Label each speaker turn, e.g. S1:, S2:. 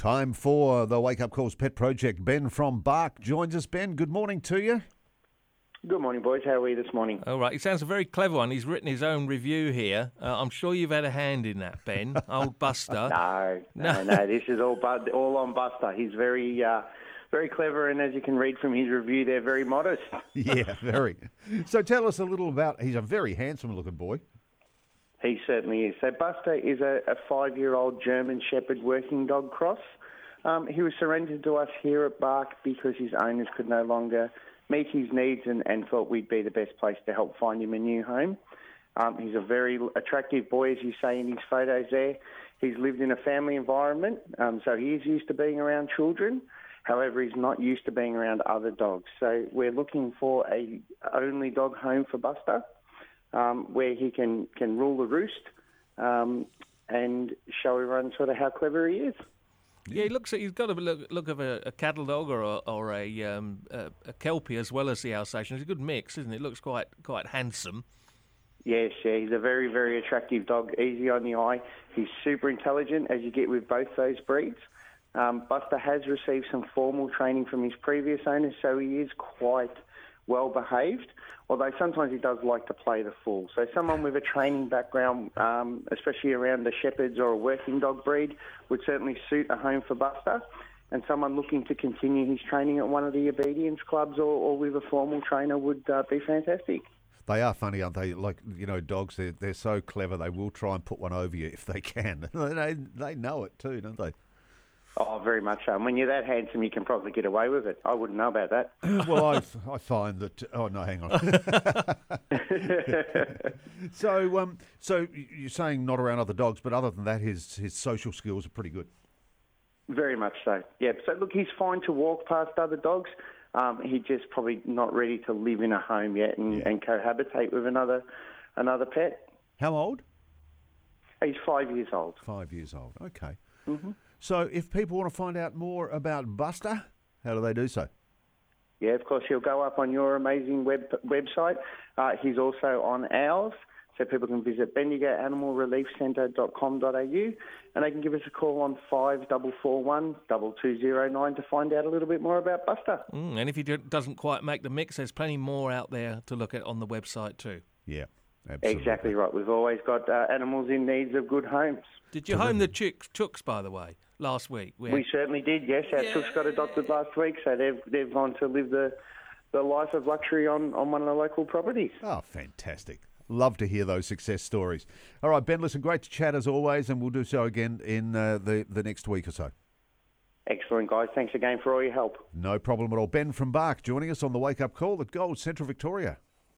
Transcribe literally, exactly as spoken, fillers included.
S1: Time for the Wake Up Calls Pet Project. Ben from Bark joins us. Ben, good morning to you.
S2: Good morning, boys. How are you this morning?
S3: All right. He sounds a very clever one. He's written his own review here. Uh, I'm sure you've had a hand in that, Ben. Old Buster.
S2: no, no, no. This is all bu- all on Buster. He's very, uh, very clever, and as you can read from his review, they're very modest.
S1: Yeah, very. So tell us a little about. He's a very handsome-looking boy.
S2: He certainly is. So Buster is a, a five-year-old German Shepherd working dog cross. Um, he was surrendered to us here at Bark because his owners could no longer meet his needs and, and thought we'd be the best place to help find him a new home. Um, he's a very attractive boy, as you say in his photos there. He's lived in a family environment, um, so he is used to being around children. However, he's not used to being around other dogs. So we're looking for a only dog home for Buster, um, where he can, can rule the roost um, and show everyone sort of how clever he is.
S3: Yeah, he looks. He's got a look, look of a, a cattle dog or a, or a, um, a a kelpie as well as the Alsatian. It's a good mix, isn't it? It looks quite quite handsome.
S2: Yes, yeah, he's a very, very attractive dog, easy on the eye. He's super intelligent, as you get with both those breeds. Um, Buster has received some formal training from his previous owners, so he is quite well behaved, although sometimes he does like to play the fool. So someone with a training background, um, especially around the Shepherds or a working dog breed, would certainly suit a home for Buster. And someone looking to continue his training at one of the obedience clubs or, or with a formal trainer would uh, be fantastic.
S1: They are funny, aren't they? Like, you know, dogs, they're, they're so clever, they will try and put one over you if they can. they, they know it too, don't they?
S2: Oh, very much so. And when you're that handsome, you can probably get away with it. I wouldn't know about that.
S1: Well, I, I find that... Oh, no, hang on. so, um, so you're saying not around other dogs, but other than that, his, his social skills are pretty good.
S2: Very much so, yeah. So, look, he's fine to walk past other dogs. Um, he's just probably not ready to live in a home yet and, yeah. and cohabitate with another another pet.
S1: How old?
S2: He's five years old.
S1: Five years old, okay.
S2: Mm-hmm.
S1: So if people want to find out more about Buster, how do they do so?
S2: Yeah, of course, he'll go up on your amazing web website. Uh, he's also on ours, so people can visit bendigo animal relief centre dot com dot a u and they can give us a call on five four four one, two two zero nine to find out a little bit more about Buster.
S3: Mm, and if he doesn't quite make the mix, there's plenty more out there to look at on the website too.
S1: Yeah, absolutely.
S2: Exactly right. We've always got uh, animals in needs of good homes.
S3: Did you home the chicks, chooks, by the way, last week?
S2: We, we certainly did, yes. Our yeah. chooks got adopted last week, so they've they've gone to live the the life of luxury on, on one of the local properties.
S1: Oh, fantastic. Love to hear those success stories. All right, Ben, listen, great to chat as always, and we'll do so again in uh, the, the next week or so.
S2: Excellent, guys. Thanks again for all your help.
S1: No problem at all. Ben from Bark joining us on the Wake Up Call at Gold Central Victoria.